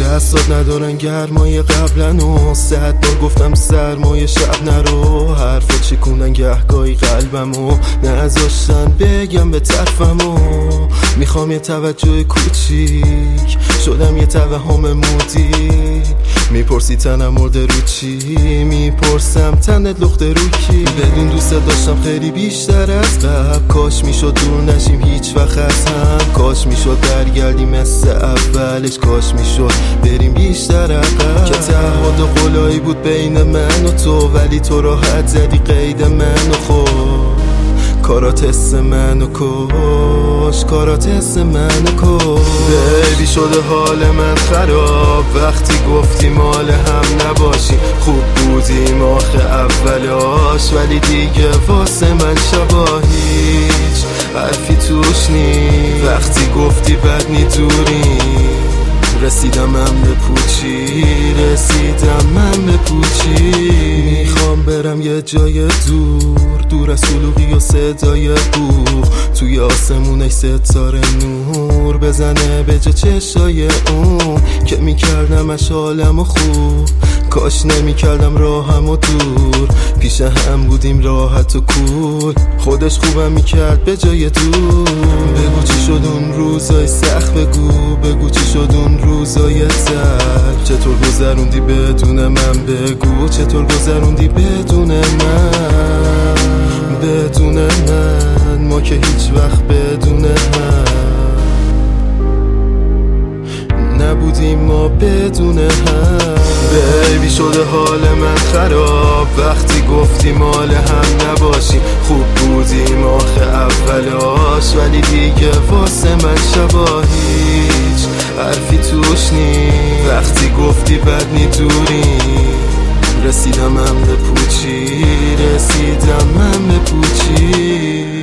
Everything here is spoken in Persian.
دستات ندارن گرمای قبلنو 100 بار گفتم سرمایه شب نرو حرفا چکوندن گهگاهی قلبمو نذاشتن بگم به طرفمو میخوام یه توجه کوچیک شدم یه توهم مودی میپرسی تنم مرده رو چی میپرسم تنت لخته رو کی بدون دوست داشتم خیلی بیشتر از قبل کاش میشد دور نشیم هیچ وقت از هم کاش میشد برگردیم مثل اولش کاش میشد بریم بیشتر عقب که تعهد و قولایی بود بین من و تو ولی تو راحت زدی قید من و خود کارات حس منو کش کارات حس منو کش بیبی شده حال من خراب وقتی گفتی مال هم نباشی خوب بودیم آخه اولاش ولی دیگه واسه من شبا هیچ حرفی توش نیست وقتی گفتی بد نی دوری رسیدم من به پوچی رسیدم من به پوچی میخوام برم یه جای دور از سلوقی و صدای بوق توی آسمونش ستاره نور بزنه به جا چشای اون که میکردمش حالم و خوب کاش نمیکردم راهم و دور پیش هم بودیم راحت و کول خودش خوبم میکرد به جای دور بگو چی شد اون روزای سخت بگو چی شد اون روزای سخت چطور گذروندی بدون من بگو چطور گذروندی بدون من ما که هیچ وقت بدون هم نبودیم ما بدون هم بیبی شده حال من خراب وقتی گفتی مال هم نباشیم خوب بودیم آخه اولاش ولی دیگه واسه من شبا هیچ حرفی توش نیست وقتی گفتی بد نی دوری رسیدم من به پوچی رسیدم من به پوچی